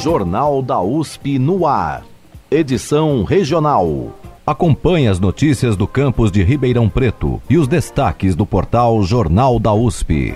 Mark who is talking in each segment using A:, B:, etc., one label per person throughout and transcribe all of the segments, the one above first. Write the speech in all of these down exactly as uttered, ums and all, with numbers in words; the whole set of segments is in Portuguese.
A: Jornal da U S P no ar. Edição regional. Acompanhe as notícias do campus de Ribeirão Preto e os destaques do portal Jornal da U S P.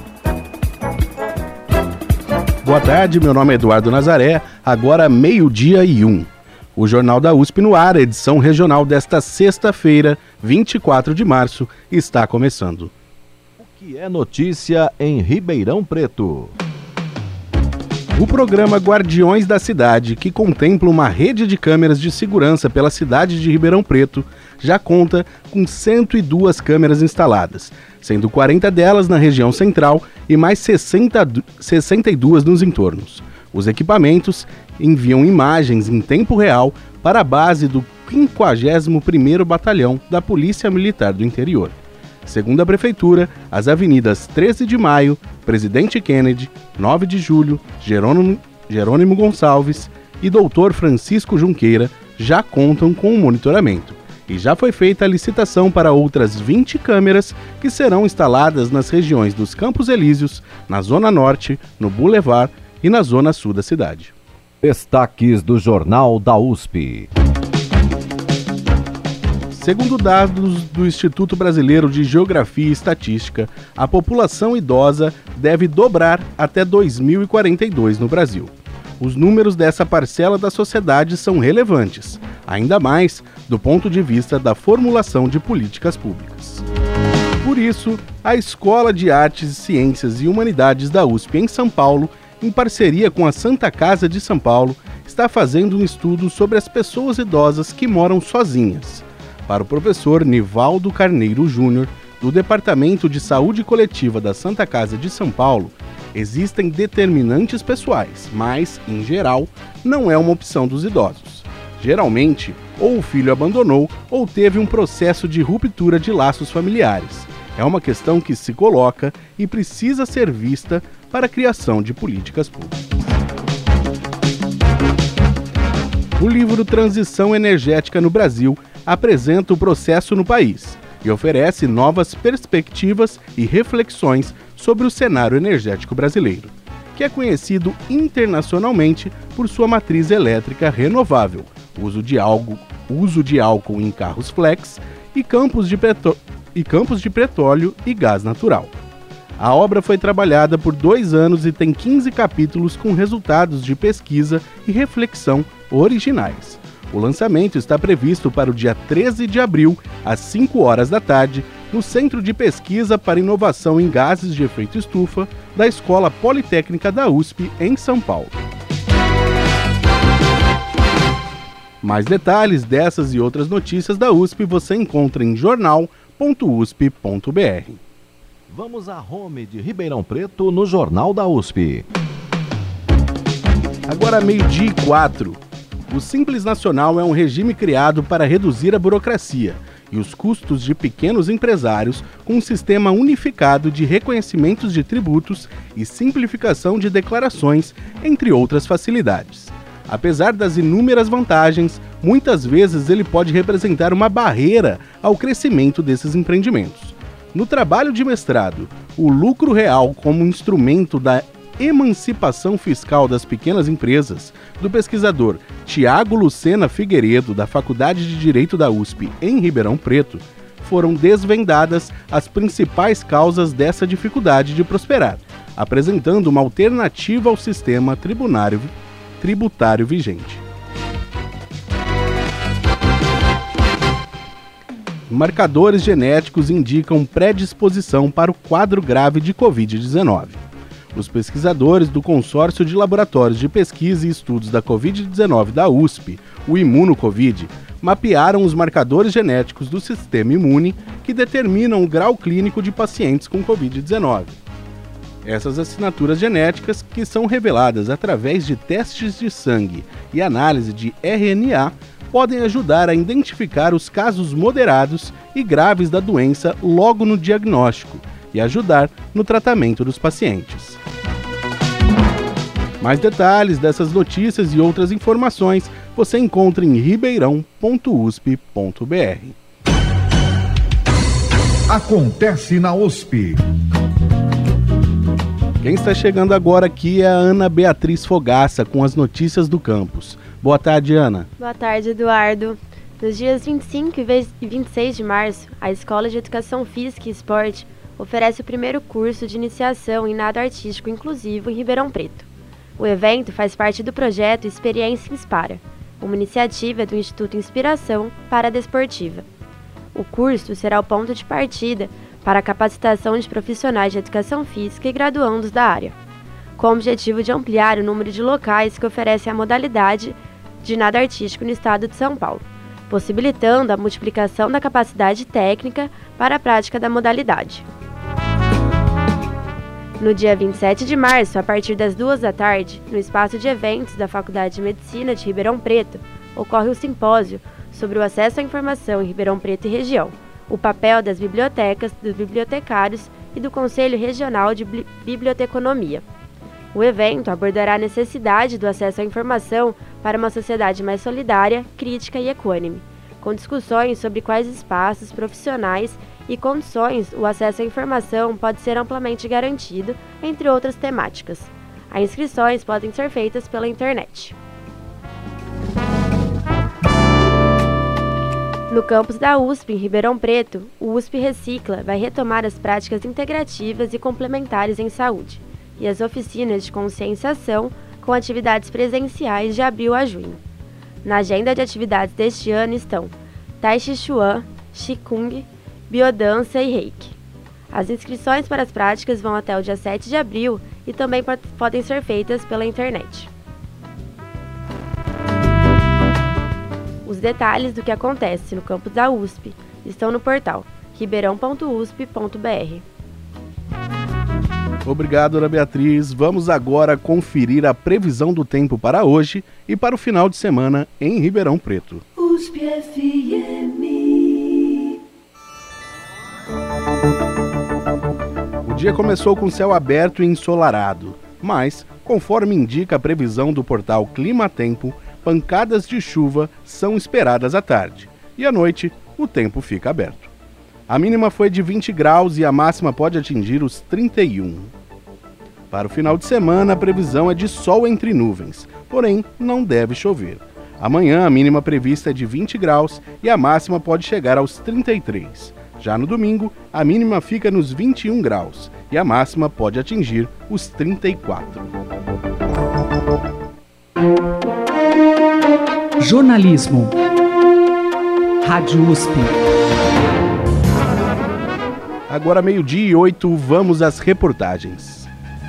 B: Boa tarde, meu nome é Eduardo Nazaré, agora meio-dia e um. O Jornal da U S P no ar, edição regional desta sexta-feira, vinte e quatro de março, está começando.
A: O que é notícia em Ribeirão Preto?
B: O programa Guardiões da Cidade, que contempla uma rede de câmeras de segurança pela cidade de Ribeirão Preto, já conta com cento e duas câmeras instaladas, sendo quarenta delas na região central e mais sessenta, sessenta e duas nos entornos. Os equipamentos enviam imagens em tempo real para a base do quinquagésimo primeiro Batalhão da Polícia Militar do Interior. Segundo a Prefeitura, as avenidas treze de maio, Presidente Kennedy, nove de julho, Jerônimo, Jerônimo Gonçalves e doutor Francisco Junqueira já contam com o monitoramento. E já foi feita a licitação para outras vinte câmeras que serão instaladas nas regiões dos Campos Elíseos, na Zona Norte, no Boulevard e na Zona Sul da cidade.
A: Destaques do Jornal da U S P.
B: Segundo dados do Instituto Brasileiro de Geografia e Estatística, a população idosa deve dobrar até dois mil e quarenta e dois no Brasil. Os números dessa parcela da sociedade são relevantes, ainda mais do ponto de vista da formulação de políticas públicas. Por isso, a Escola de Artes, Ciências e Humanidades da U S P em São Paulo, em parceria com a Santa Casa de São Paulo, está fazendo um estudo sobre as pessoas idosas que moram sozinhas. Para o professor Nivaldo Carneiro Júnior, do Departamento de Saúde Coletiva da Santa Casa de São Paulo, existem determinantes pessoais, mas, em geral, não é uma opção dos idosos. Geralmente, ou o filho abandonou ou teve um processo de ruptura de laços familiares. É uma questão que se coloca e precisa ser vista para a criação de políticas públicas. O livro Transição Energética no Brasil apresenta o processo no país e oferece novas perspectivas e reflexões sobre o cenário energético brasileiro, que é conhecido internacionalmente por sua matriz elétrica renovável, uso de álcool, uso de álcool em carros flex e campos de, petro... e campos de petróleo e gás natural. A obra foi trabalhada por dois anos e tem quinze capítulos com resultados de pesquisa e reflexão originais. O lançamento está previsto para o dia treze de abril, às cinco horas da tarde, no Centro de Pesquisa para Inovação em Gases de Efeito Estufa da Escola Politécnica da U S P, em São Paulo. Mais detalhes dessas e outras notícias da U S P você encontra em jornal ponto u s p ponto b r.
A: Vamos à home de Ribeirão Preto no Jornal da U S P.
B: Agora meio-dia e quatro. O Simples Nacional é um regime criado para reduzir a burocracia e os custos de pequenos empresários com um sistema unificado de reconhecimentos de tributos e simplificação de declarações, entre outras facilidades. Apesar das inúmeras vantagens, muitas vezes ele pode representar uma barreira ao crescimento desses empreendimentos. No trabalho de mestrado, o lucro real como instrumento da emancipação fiscal das pequenas empresas, do pesquisador Tiago Lucena Figueiredo, da Faculdade de Direito da U S P, em Ribeirão Preto, foram desvendadas as principais causas dessa dificuldade de prosperar, apresentando uma alternativa ao sistema tributário, tributário vigente. Marcadores genéticos indicam predisposição para o quadro grave de covid dezenove. Os pesquisadores do Consórcio de Laboratórios de Pesquisa e Estudos da covid dezenove da U S P, o ImunoCovid, mapearam os marcadores genéticos do sistema imune que determinam o grau clínico de pacientes com covid dezenove. Essas assinaturas genéticas, que são reveladas através de testes de sangue e análise de R N A, podem ajudar a identificar os casos moderados e graves da doença logo no diagnóstico e ajudar no tratamento dos pacientes. Mais detalhes dessas notícias e outras informações você encontra em ribeirão ponto u s p ponto b r.
C: Acontece na U S P.
B: Quem está chegando agora aqui é a Ana Beatriz Fogaça com as notícias do campus. Boa tarde, Ana.
C: Boa tarde, Eduardo. Nos dias vinte e cinco e vinte e seis de março, a Escola de Educação Física e Esporte oferece o primeiro curso de iniciação em nado artístico inclusivo em Ribeirão Preto. O evento faz parte do projeto Experiência Inspara, uma iniciativa do Instituto Inspiração Paradesportiva. O curso será o ponto de partida para a capacitação de profissionais de educação física e graduandos da área, com o objetivo de ampliar o número de locais que oferecem a modalidade de nado artístico no estado de São Paulo, possibilitando a multiplicação da capacidade técnica para a prática da modalidade. No dia vinte e sete de março, a partir das duas da tarde, no espaço de eventos da Faculdade de Medicina de Ribeirão Preto, ocorre o simpósio sobre o acesso à informação em Ribeirão Preto e região, o papel das bibliotecas, dos bibliotecários e do Conselho Regional de Biblioteconomia. O evento abordará a necessidade do acesso à informação para uma sociedade mais solidária, crítica e equânime, com discussões sobre quais espaços profissionais e condições o acesso à informação pode ser amplamente garantido, entre outras temáticas. As inscrições podem ser feitas pela internet. No campus da U S P, em Ribeirão Preto, o U S P Recicla vai retomar as práticas integrativas e complementares em saúde e as oficinas de conscienciação com atividades presenciais de abril a junho. Na agenda de atividades deste ano estão Tai Chi Chuan, Qigong, Biodança e Reiki. As inscrições para as práticas vão até o dia sete de abril e também podem ser feitas pela internet. Os detalhes do que acontece no campus da U S P estão no portal ribeirão ponto u s p ponto b r.
B: Obrigado, Ana Beatriz. Vamos agora conferir a previsão do tempo para hoje e para o final de semana em Ribeirão Preto.
D: U S P F M.
B: O dia começou com céu aberto e ensolarado, mas, conforme indica a previsão do portal Clima Tempo, pancadas de chuva são esperadas à tarde e à noite o tempo fica aberto. A mínima foi de vinte graus e a máxima pode atingir os trinta e um. Para o final de semana, a previsão é de sol entre nuvens, porém não deve chover. Amanhã, a mínima prevista é de vinte graus e a máxima pode chegar aos trinta e três. Já no domingo, a mínima fica nos vinte e um graus e a máxima pode atingir os trinta e quatro.
E: Jornalismo. Rádio U S P.
B: Agora meio-dia e oito, vamos às reportagens.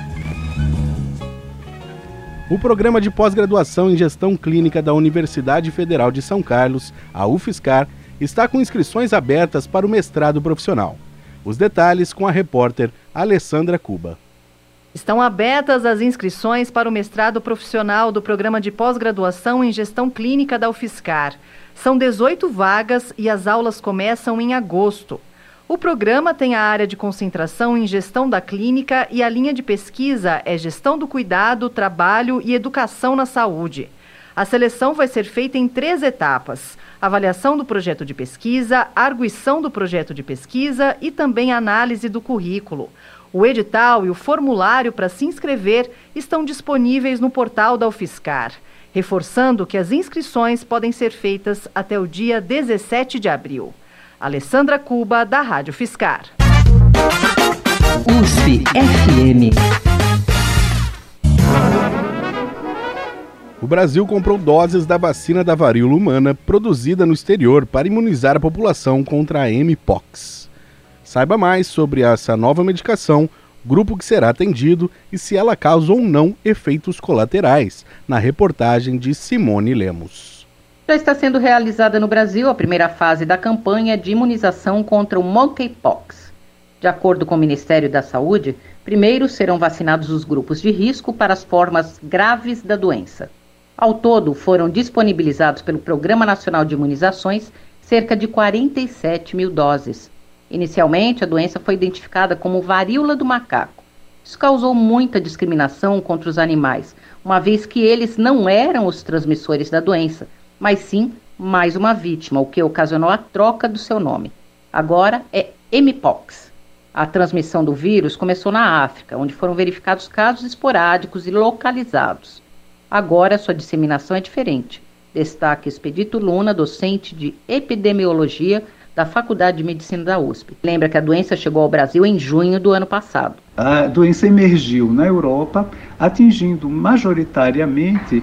B: O programa de pós-graduação em gestão clínica da Universidade Federal de São Carlos, a UFSCar, está com inscrições abertas para o mestrado profissional. Os detalhes com a repórter Alessandra Cuba.
F: Estão abertas as inscrições para o mestrado profissional do programa de pós-graduação em gestão clínica da UFSCar. São dezoito vagas e as aulas começam em agosto. O programa tem a área de concentração em gestão da clínica e a linha de pesquisa é gestão do cuidado, trabalho e educação na saúde. A seleção vai ser feita em três etapas: avaliação do projeto de pesquisa, arguição do projeto de pesquisa e também análise do currículo. O edital e o formulário para se inscrever estão disponíveis no portal da UFSCar, reforçando que as inscrições podem ser feitas até o dia dezessete de abril. Alessandra Cuba, da Rádio UFSCar.
E: U S P F M.
B: O Brasil comprou doses da vacina da varíola humana produzida no exterior para imunizar a população contra a M-Pox. Saiba mais sobre essa nova medicação, grupo que será atendido e se ela causa ou não efeitos colaterais, na reportagem de Simone Lemos.
G: Já está sendo realizada no Brasil a primeira fase da campanha de imunização contra o monkeypox. De acordo com o Ministério da Saúde, primeiro serão vacinados os grupos de risco para as formas graves da doença. Ao todo, foram disponibilizados pelo Programa Nacional de Imunizações cerca de quarenta e sete mil doses. Inicialmente, a doença foi identificada como varíola do macaco. Isso causou muita discriminação contra os animais, uma vez que eles não eram os transmissores da doença, mas sim mais uma vítima, o que ocasionou a troca do seu nome. Agora é M-Pox. A transmissão do vírus começou na África, onde foram verificados casos esporádicos e localizados. Agora, sua disseminação é diferente. Destaca Expedito Luna, docente de epidemiologia da Faculdade de Medicina da U S P. Lembra que a doença chegou ao Brasil em junho do ano passado.
H: A doença emergiu na Europa, atingindo majoritariamente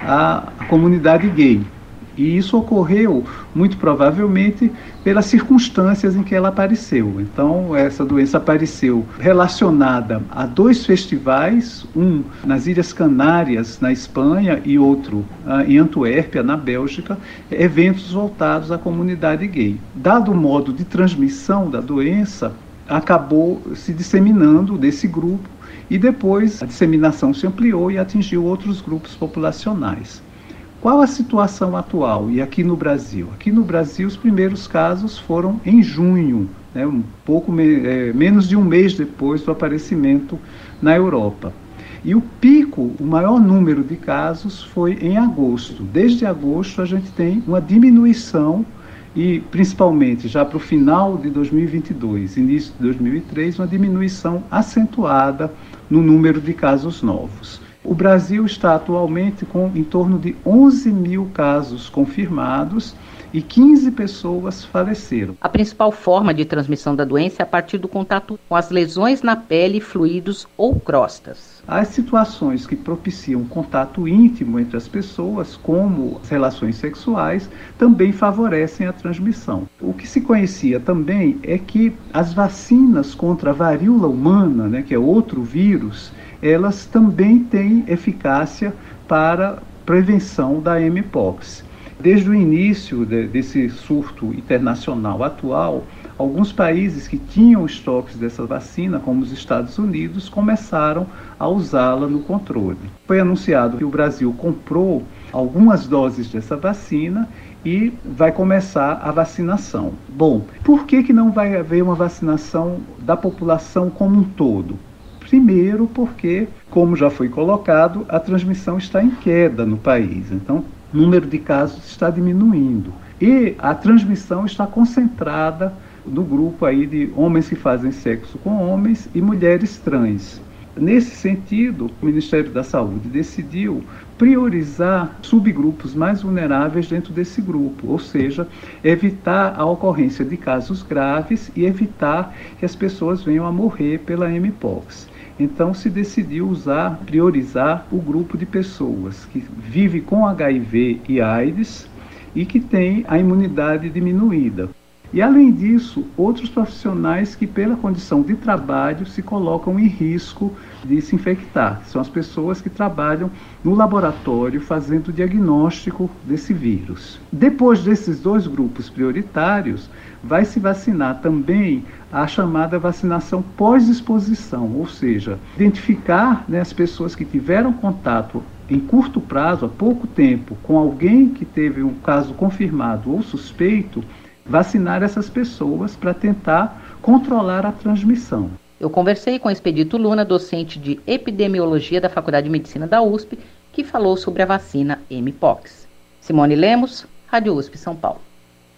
H: a comunidade gay. E isso ocorreu, muito provavelmente, pelas circunstâncias em que ela apareceu. Então, essa doença apareceu relacionada a dois festivais, um nas Ilhas Canárias, na Espanha, e outro uh, em Antuérpia, na Bélgica, eventos voltados à comunidade gay. Dado o modo de transmissão da doença, acabou se disseminando desse grupo, e depois a disseminação se ampliou e atingiu outros grupos populacionais. Qual a situação atual? E aqui no Brasil? Aqui no Brasil, os primeiros casos foram em junho, né, um pouco me, é, menos de um mês depois do aparecimento na Europa. E o pico, o maior número de casos, foi em agosto. Desde agosto, a gente tem uma diminuição, e principalmente já para o final de dois mil e vinte e dois, início de dois mil e três, uma diminuição acentuada no número de casos novos. O Brasil está atualmente com em torno de onze mil casos confirmados e quinze pessoas faleceram.
G: A principal forma de transmissão da doença é a partir do contato com as lesões na pele, fluidos ou crostas.
H: As situações que propiciam contato íntimo entre as pessoas, como as relações sexuais, também favorecem a transmissão. O que se conhecia também é que as vacinas contra a varíola humana, né, que é outro vírus, elas também têm eficácia para prevenção da M-Pox. Desde o início de, desse surto internacional atual, alguns países que tinham estoques dessa vacina, como os Estados Unidos, começaram a usá-la no controle. Foi anunciado que o Brasil comprou algumas doses dessa vacina e vai começar a vacinação. Bom, por que que não vai haver uma vacinação da população como um todo? Primeiro porque, como já foi colocado, a transmissão está em queda no país. Então, o número de casos está diminuindo. E a transmissão está concentrada no grupo aí de homens que fazem sexo com homens e mulheres trans. Nesse sentido, o Ministério da Saúde decidiu priorizar subgrupos mais vulneráveis dentro desse grupo, ou seja, evitar a ocorrência de casos graves e evitar que as pessoas venham a morrer pela M-Pox. Então se decidiu usar, priorizar o grupo de pessoas que vive com H I V e AIDS e que tem a imunidade diminuída. E além disso, outros profissionais que pela condição de trabalho se colocam em risco de se infectar. São as pessoas que trabalham no laboratório fazendo o diagnóstico desse vírus. Depois desses dois grupos prioritários, vai se vacinar também a chamada vacinação pós-exposição, ou seja, identificar, né, as pessoas que tiveram contato em curto prazo, há pouco tempo, com alguém que teve um caso confirmado ou suspeito, vacinar essas pessoas para tentar controlar a transmissão.
G: Eu conversei com o Expedito Luna, docente de epidemiologia da Faculdade de Medicina da U S P, que falou sobre a vacina M-Pox. Simone Lemos, Rádio U S P São Paulo.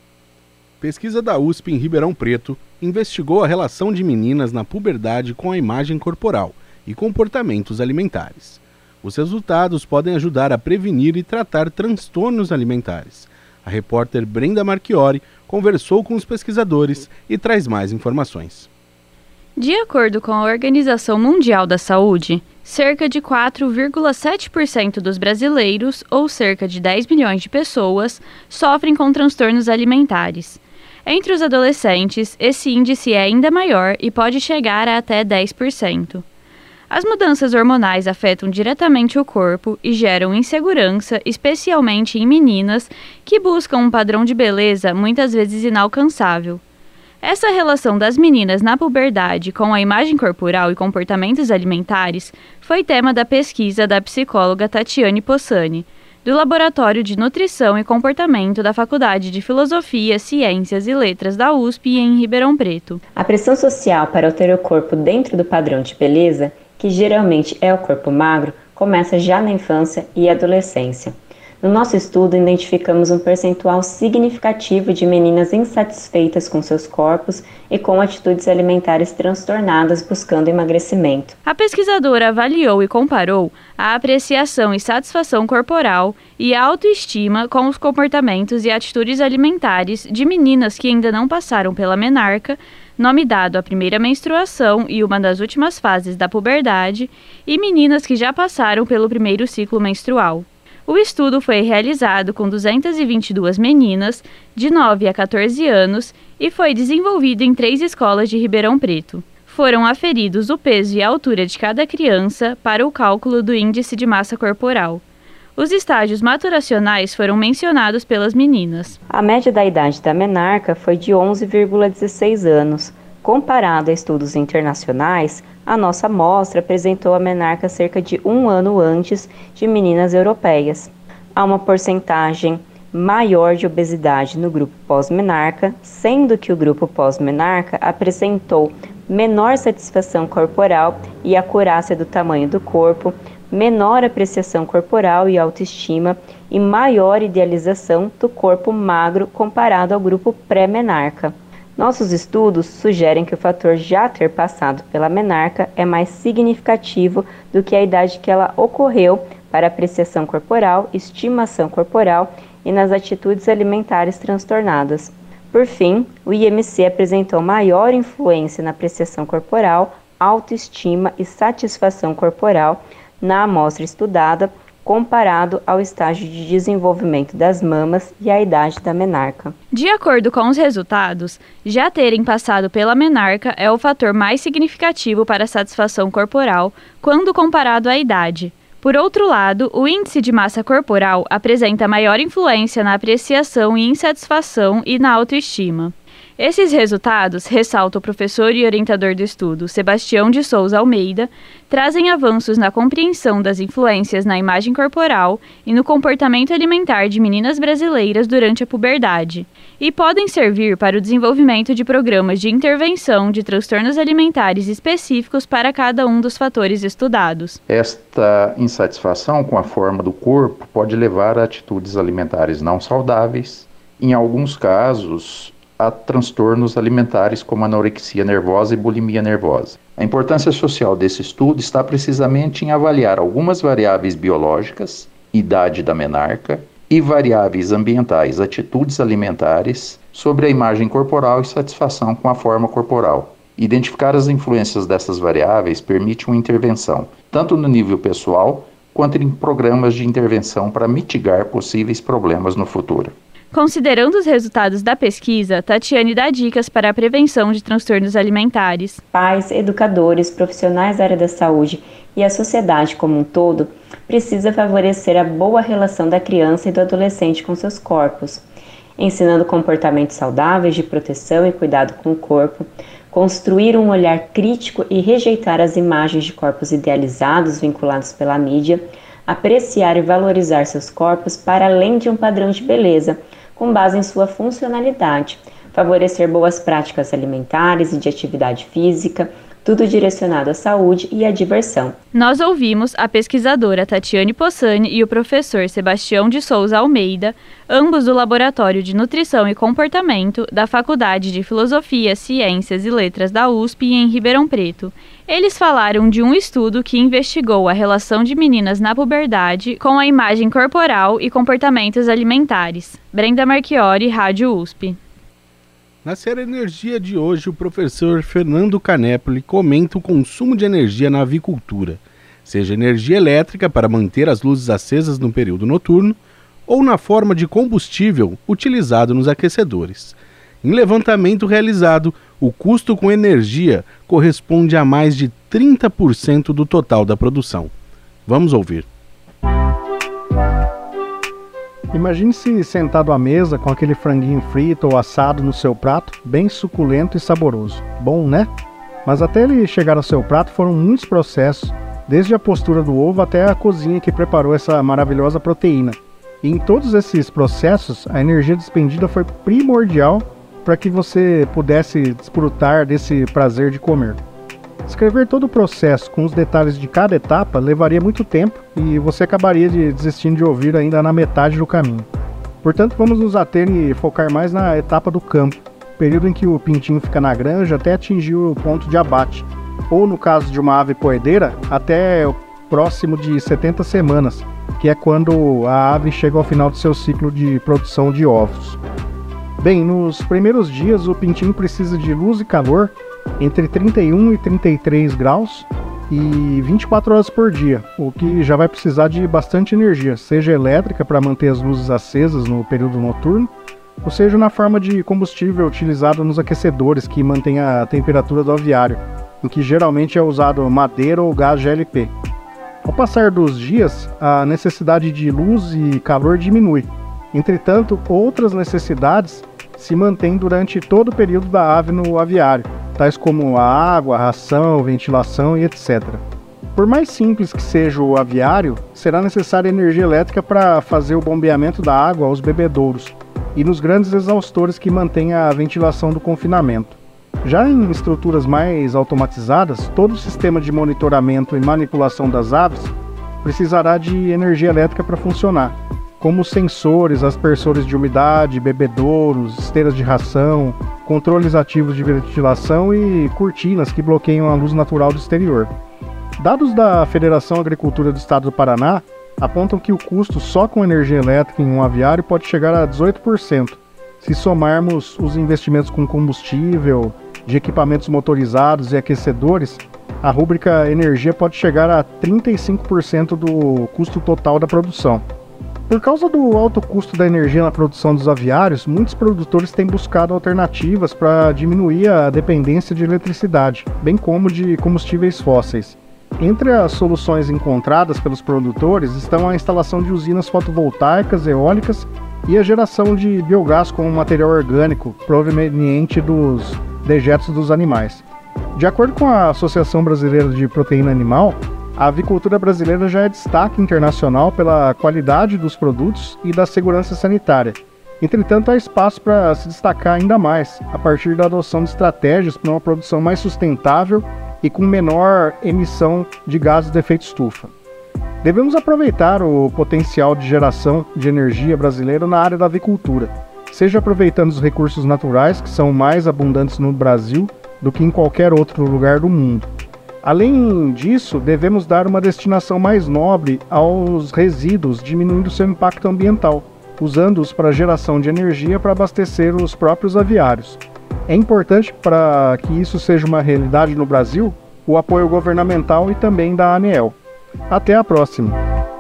B: Pesquisa da U S P em Ribeirão Preto investigou a relação de meninas na puberdade com a imagem corporal e comportamentos alimentares. Os resultados podem ajudar a prevenir e tratar transtornos alimentares. A repórter Brenda Marchiori conversou com os pesquisadores e traz mais informações.
I: De acordo com a Organização Mundial da Saúde, cerca de quatro vírgula sete por cento dos brasileiros, ou cerca de dez milhões de pessoas, sofrem com transtornos alimentares. Entre os adolescentes, esse índice é ainda maior e pode chegar a até dez por cento. As mudanças hormonais afetam diretamente o corpo e geram insegurança, especialmente em meninas que buscam um padrão de beleza muitas vezes inalcançável. Essa relação das meninas na puberdade com a imagem corporal e comportamentos alimentares foi tema da pesquisa da psicóloga Tatiane Possani, do Laboratório de Nutrição e Comportamento da Faculdade de Filosofia, Ciências e Letras da U S P em Ribeirão Preto.
J: A pressão social para ter o corpo dentro do padrão de beleza, que geralmente é o corpo magro, começa já na infância e adolescência. No nosso estudo, identificamos um percentual significativo de meninas insatisfeitas com seus corpos e com atitudes alimentares transtornadas buscando emagrecimento.
I: A pesquisadora avaliou e comparou a apreciação e satisfação corporal e a autoestima com os comportamentos e atitudes alimentares de meninas que ainda não passaram pela menarca, nome dado à primeira menstruação e uma das últimas fases da puberdade, e meninas que já passaram pelo primeiro ciclo menstrual. O estudo foi realizado com duzentas e vinte e duas meninas de nove a quatorze anos e foi desenvolvido em três escolas de Ribeirão Preto. Foram aferidos o peso e a altura de cada criança para o cálculo do índice de massa corporal. Os estágios maturacionais foram mencionados pelas meninas.
J: A média da idade da menarca foi de onze vírgula dezesseis anos. Comparado a estudos internacionais, a nossa amostra apresentou a menarca cerca de um ano antes de meninas europeias. Há uma porcentagem maior de obesidade no grupo pós-menarca, sendo que o grupo pós-menarca apresentou menor satisfação corporal e acurácia do tamanho do corpo, menor apreciação corporal e autoestima e maior idealização do corpo magro comparado ao grupo pré-menarca. Nossos estudos sugerem que o fator já ter passado pela menarca é mais significativo do que a idade que ela ocorreu para apreciação corporal, estimação corporal e nas atitudes alimentares transtornadas. Por fim, o I M C apresentou maior influência na apreciação corporal, autoestima e satisfação corporal na amostra estudada, comparado ao estágio de desenvolvimento das mamas e à idade da menarca.
I: De acordo com os resultados, já terem passado pela menarca é o fator mais significativo para a satisfação corporal quando comparado à idade. Por outro lado, o índice de massa corporal apresenta maior influência na apreciação e insatisfação e na autoestima. Esses resultados, ressalta o professor e orientador do estudo, Sebastião de Souza Almeida, trazem avanços na compreensão das influências na imagem corporal e no comportamento alimentar de meninas brasileiras durante a puberdade, e podem servir para o desenvolvimento de programas de intervenção de transtornos alimentares específicos para cada um dos fatores estudados.
K: Esta insatisfação com a forma do corpo pode levar a atitudes alimentares não saudáveis, em alguns casos, a transtornos alimentares como anorexia nervosa e bulimia nervosa. A importância social desse estudo está precisamente em avaliar algumas variáveis biológicas, idade da menarca, e variáveis ambientais, atitudes alimentares, sobre a imagem corporal e satisfação com a forma corporal. Identificar as influências dessas variáveis permite uma intervenção, tanto no nível pessoal, quanto em programas de intervenção para mitigar possíveis problemas no futuro.
I: Considerando os resultados da pesquisa, Tatiane dá dicas para a prevenção de transtornos alimentares.
J: Pais, educadores, profissionais da área da saúde e a sociedade como um todo precisa favorecer a boa relação da criança e do adolescente com seus corpos, ensinando comportamentos saudáveis de proteção e cuidado com o corpo, construir um olhar crítico e rejeitar as imagens de corpos idealizados vinculados pela mídia, apreciar e valorizar seus corpos para além de um padrão de beleza, com base em sua funcionalidade, favorecer boas práticas alimentares e de atividade física, tudo direcionado à saúde e à diversão.
I: Nós ouvimos a pesquisadora Tatiane Possani e o professor Sebastião de Souza Almeida, ambos do Laboratório de Nutrição e Comportamento da Faculdade de Filosofia, Ciências e Letras da U S P em Ribeirão Preto. Eles falaram de um estudo que investigou a relação de meninas na puberdade com a imagem corporal e comportamentos alimentares. Brenda Marchiori, Rádio U S P.
B: Na série Energia de hoje, o professor Fernando Canepoli comenta o consumo de energia na avicultura, seja energia elétrica para manter as luzes acesas no período noturno, ou na forma de combustível utilizado nos aquecedores. Em levantamento realizado, o custo com energia corresponde a mais de trinta por cento do total da produção. Vamos ouvir.
L: Imagine-se sentado à mesa com aquele franguinho frito ou assado no seu prato, bem suculento e saboroso. Bom, né? Mas até ele chegar ao seu prato foram muitos processos, desde a postura do ovo até a cozinha que preparou essa maravilhosa proteína. E em todos esses processos, a energia despendida foi primordial para que você pudesse desfrutar desse prazer de comer. Escrever todo o processo com os detalhes de cada etapa levaria muito tempo e você acabaria de desistindo de ouvir ainda na metade do caminho. Portanto, vamos nos ater e focar mais na etapa do campo, período em que o pintinho fica na granja até atingir o ponto de abate, ou no caso de uma ave poedeira, até próximo de setenta semanas, que é quando a ave chega ao final do seu ciclo de produção de ovos. Bem, nos primeiros dias o pintinho precisa de luz e calor entre trinta e um e trinta e três graus e vinte e quatro horas por dia, o que já vai precisar de bastante energia, seja elétrica para manter as luzes acesas no período noturno, ou seja na forma de combustível utilizado nos aquecedores que mantém a temperatura do aviário, em que geralmente é usado madeira ou gás G L P. Ao passar dos dias, a necessidade de luz e calor diminui. Entretanto, outras necessidades se mantêm durante todo o período da ave no aviário, tais como a água, a ração, ventilação e etcétera. Por mais simples que seja o aviário, será necessária energia elétrica para fazer o bombeamento da água aos bebedouros e nos grandes exaustores que mantêm a ventilação do confinamento. Já em estruturas mais automatizadas, todo o sistema de monitoramento e manipulação das aves precisará de energia elétrica para funcionar, como sensores, aspersores de umidade, bebedouros, esteiras de ração, controles ativos de ventilação e cortinas que bloqueiam a luz natural do exterior. Dados da Federação Agricultura do Estado do Paraná apontam que o custo só com energia elétrica em um aviário pode chegar a dezoito por cento, se somarmos os investimentos com combustível, de equipamentos motorizados e aquecedores. A rúbrica energia pode chegar a trinta e cinco por cento do custo total da produção. Por causa do alto custo da energia na produção dos aviários, muitos produtores têm buscado alternativas para diminuir a dependência de eletricidade, bem como de combustíveis fósseis. Entre as soluções encontradas pelos produtores estão a instalação de usinas fotovoltaicas, eólicas e a geração de biogás com material orgânico proveniente dos dejetos dos animais. De acordo com a Associação Brasileira de Proteína Animal, a avicultura brasileira já é destaque internacional pela qualidade dos produtos e da segurança sanitária. Entretanto, há espaço para se destacar ainda mais, a partir da adoção de estratégias para uma produção mais sustentável e com menor emissão de gases de efeito estufa. Devemos aproveitar o potencial de geração de energia brasileiro na área da avicultura, seja aproveitando os recursos naturais, que são mais abundantes no Brasil do que em qualquer outro lugar do mundo. Além disso, devemos dar uma destinação mais nobre aos resíduos, diminuindo seu impacto ambiental, usando-os para geração de energia para abastecer os próprios aviários. É importante, para que isso seja uma realidade no Brasil, o apoio governamental e também da ANEEL. Até a próxima!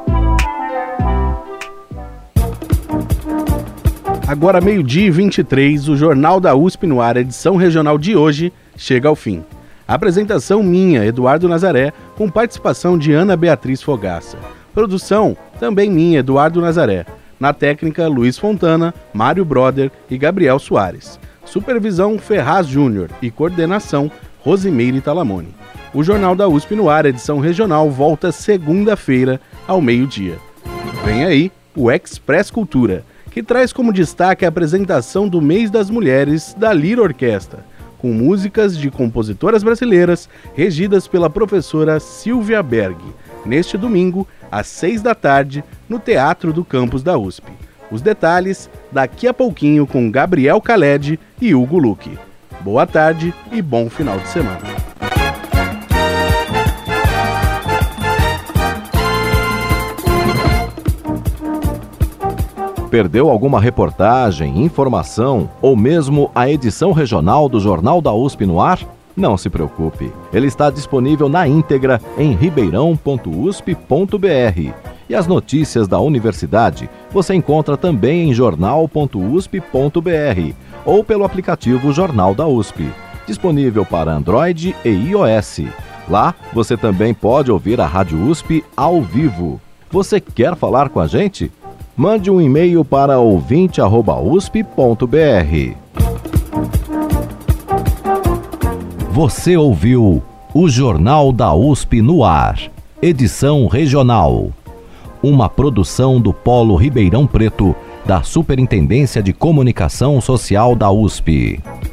B: Agora meio-dia e vinte e três, o Jornal da U S P no ar, edição regional de hoje, chega ao fim. Apresentação minha, Eduardo Nazaré, com participação de Ana Beatriz Fogaça. Produção, também minha, Eduardo Nazaré. Na técnica, Luiz Fontana, Mário Broder e Gabriel Soares. Supervisão, Ferraz Júnior e coordenação, Rosimeire Talamone. O Jornal da U S P no ar, edição regional, volta segunda-feira, ao meio-dia. Vem aí o Express Cultura, que traz como destaque a apresentação do Mês das Mulheres da Lira Orquestra, com músicas de compositoras brasileiras regidas pela professora Silvia Berg, neste domingo, às seis da tarde, no Teatro do Campus da U S P. Os detalhes daqui a pouquinho com Gabriel Khaled e Hugo Luque. Boa tarde e bom final de semana.
A: Perdeu alguma reportagem, informação ou mesmo a edição regional do Jornal da U S P no ar? Não se preocupe, ele está disponível na íntegra em ribeirão ponto u s p ponto b r. E as notícias da universidade você encontra também em jornal ponto u s p ponto b r ou pelo aplicativo Jornal da U S P, disponível para Android e iOS. Lá você também pode ouvir a Rádio U S P ao vivo. Você quer falar com a gente? Mande um e-mail para ouvinte arroba u s p ponto b r. Você ouviu o Jornal da U S P no ar, edição regional. Uma produção do Polo Ribeirão Preto, da Superintendência de Comunicação Social da U S P.